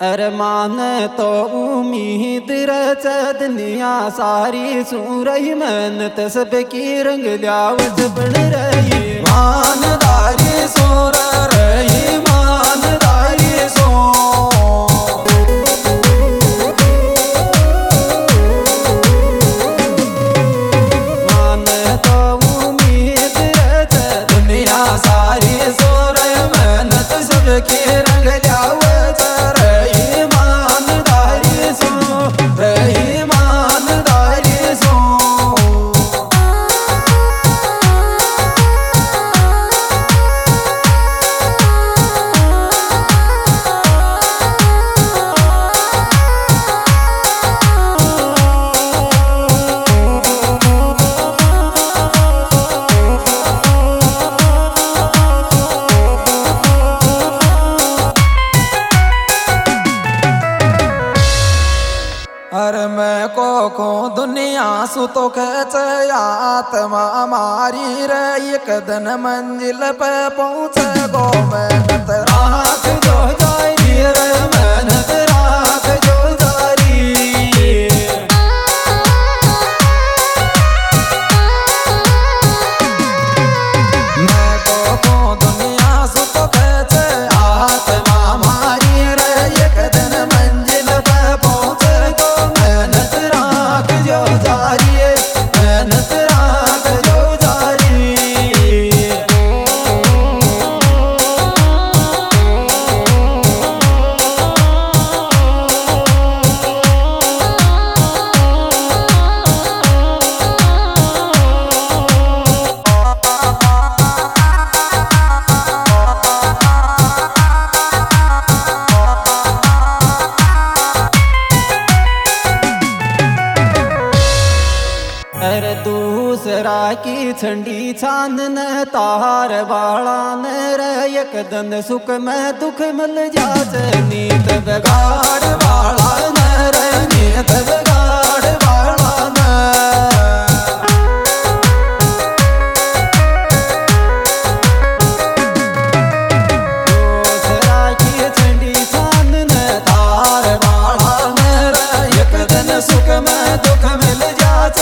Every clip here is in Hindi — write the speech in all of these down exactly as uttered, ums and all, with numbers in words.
अरमान तो उम्मीद रच दुनिया सारी सू रही मेहनत सबकी रंग लियावत बन रही ईमानदारी सो रही ईमानदारी सो मान तो उम्मीद रच दुनिया सारी सो रही मेहनत सबकी रंग लियावत अरे मैं को को दुनिया सु तो खच आत्मा मारी रे एक दिन मंजिल पे पहुँच गो मेहनत राख जो जारी रे मेहनत राख जो जारी मैं को को दुनिया सु तो खच आत्मा मारी रे एक दिन मंजिल पे पहुँच मेहनत राख जो जारी मेहनत राख जो जारी अरे दूसरा की छंडी छानन तार बाला न रे एक दिन सुख में दुख मिल जाचे नीत बिगाड़ बाला न रे नीत बिगाड़ बाला न दूसरा की छंडी छानन तार बाला न रे एक दिन सुख में दुख मिल जाचे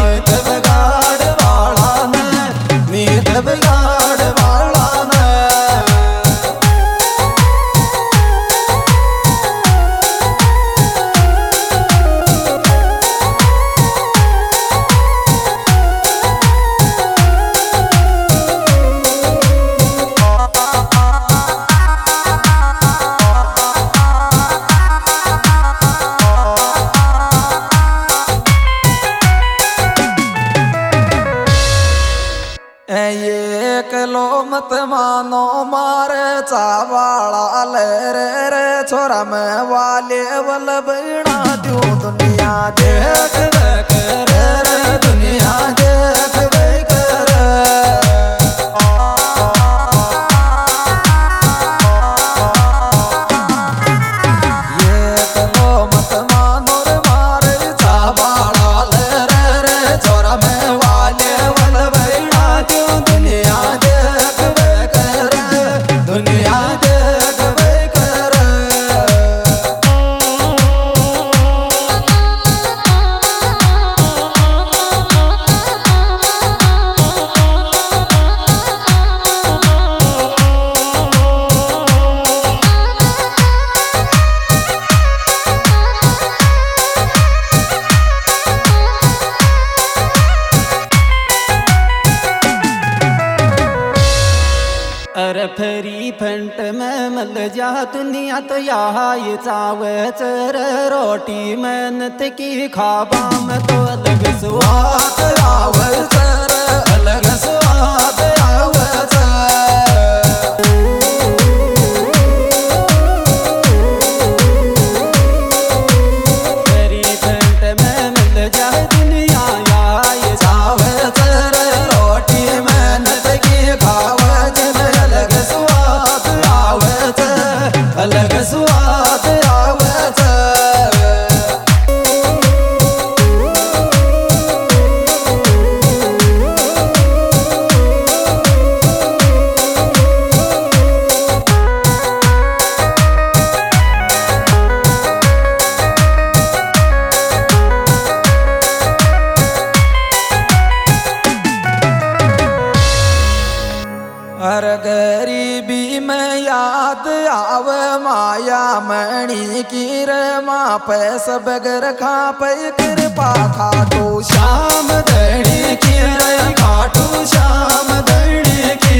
एक लो मत मानो मारे चावाला ले रे रे छोरा मैं वाले वल बना दू दुनिया देख देख रे रे दुनिया देख देख एक लो मत मानो रे मारे चावाला ले रे रे छोरा मैं वाले वल बना दू दुनिया देख देख रे दुनिया देख देख रे अरे फरी फंट में मल जा दुनिया तो यहाँ चावे चर रोटी मेहनत की खाबा में तो अलग स्वाद आवे चर अलग स्वाद आवे फरी फंट में मल जा दुनिया यहाँ चावे चर रोटी मेहनत की खावा अलग स्वाद आवे आव माया मणि की रे माँ पैस बगर खा पे कृपा खाटू श्याम धणी की रे खाटू श्याम धणी की।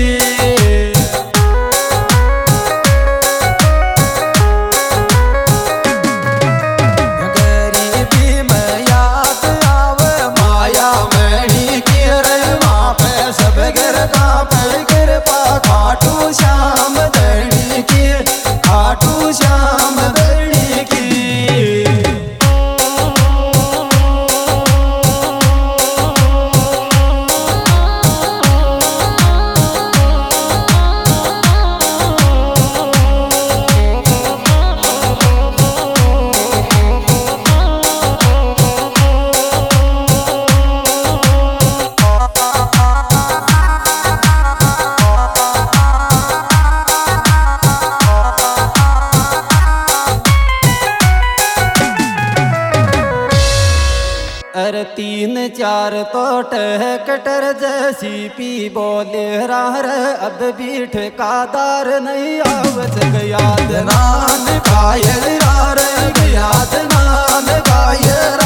खाटू श्याम धणी की खाटू श्याम धणी की। अरे तीन चार तो टहकटर जैसी पी बोले रार अब भी ठेकादार नहीं आवत याद नान कायर रार याद नान कायर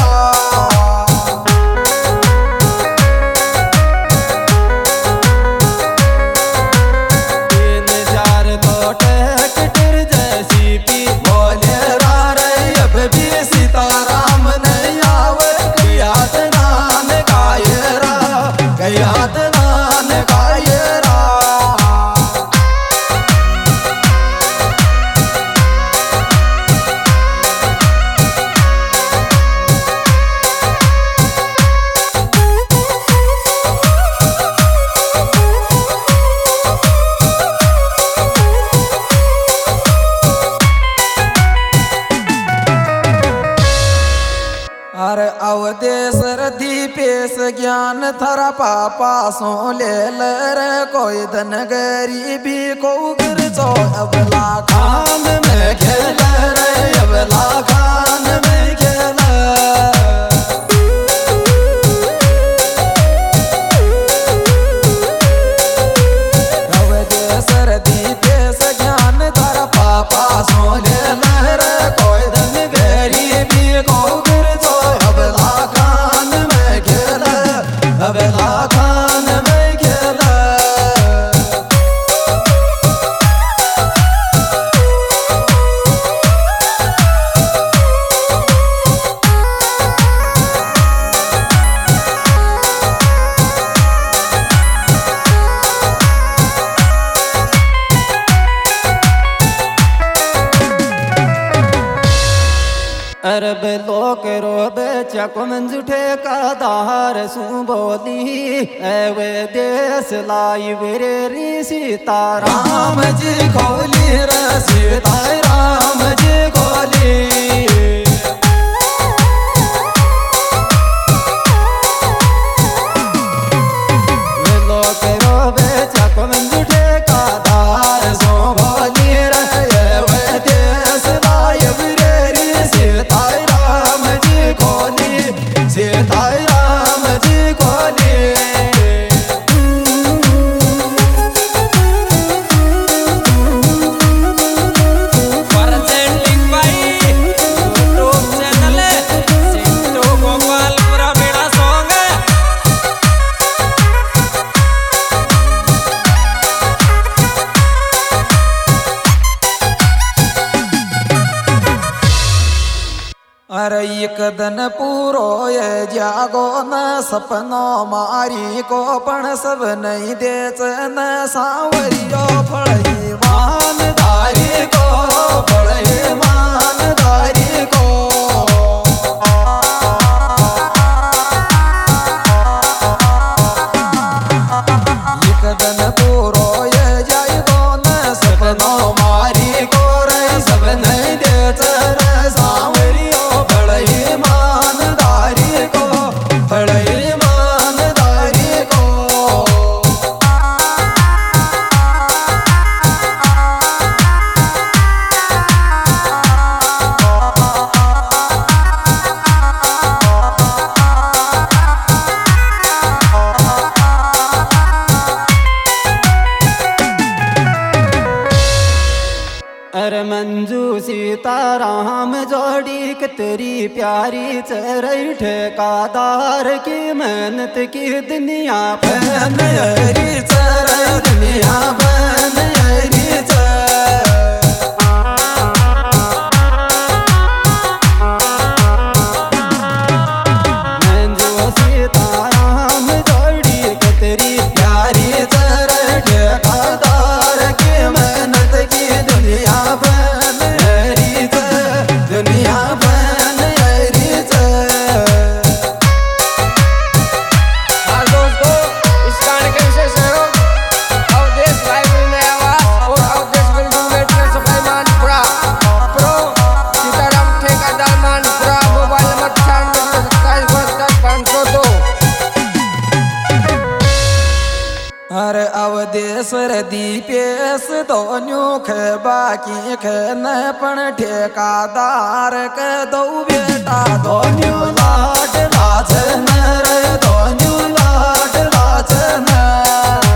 तीन चार तो टहकटर जैसी पी बोले रार अब भी सीताराम नहीं आवत याद नान कायरा याद नान कायरा। अरे अवदेश दीपेश ज्ञान थरा पापा सो ले लर कोई धन गरीबी को गिर जो अबला खान में खेल रे अबला खान में खेल। अवदेश दीपेश ज्ञान थरा पापा सो ले लर कोई धन गरीबी को अबला खान में खेल अबला खान में खेल। अरब लोक रोब चकुम जुठे का दार सु बोली एवे देश लाई वीरे री सीता राम जी खोली रे सीता राम जी खोली। लोक रोब चकुम जुठे का दार सु बोली रे एवे देश लाई वीरे री सीता राम जी खोली सीता राम जी खोली। अरे एक दिन पूरो ये जागो न सपनो मारी को पण सब नहीं देच न सावरियो फड़ी मान धारी को फड़ी मान धारी को। एक दिन पूरो ये जागो न सपनो मारी को रे सब नहीं देच न सावरियो ईमानदारी को बड़े ईमानदारी को। अरे मंजू सीताराम जोड़ी कितरी प्यारी चरई ठेकादार की मेहनत की दुनिया बन हरी चर दुनिया बन हरी चर मंजू सीताराम जोड़ी कितरी प्यारी चर ठेकादार की मेहनत की दुनिया बन हरी चर दुनिया बन हरी चर। हाँ दोस्तों, इस गाने के विशेष सहयोग अवधेश लाइब्रेरी में आवास और अवधेश बिल्डिंग मेंटेनेंस सफाई मानपुरा प्रो सीताराम ठेकेदार मानपुरा मोबाइल नंबर छियानवे सत्ताईस बहत्तर पाँच सौ दो। अरे अवधेश्वर दीपेश दोन्यू खे बाकी खे न पण ठेकादार के दो बेटा दोन्यू लाड लाज न रे दोन्यू लाड लाज न।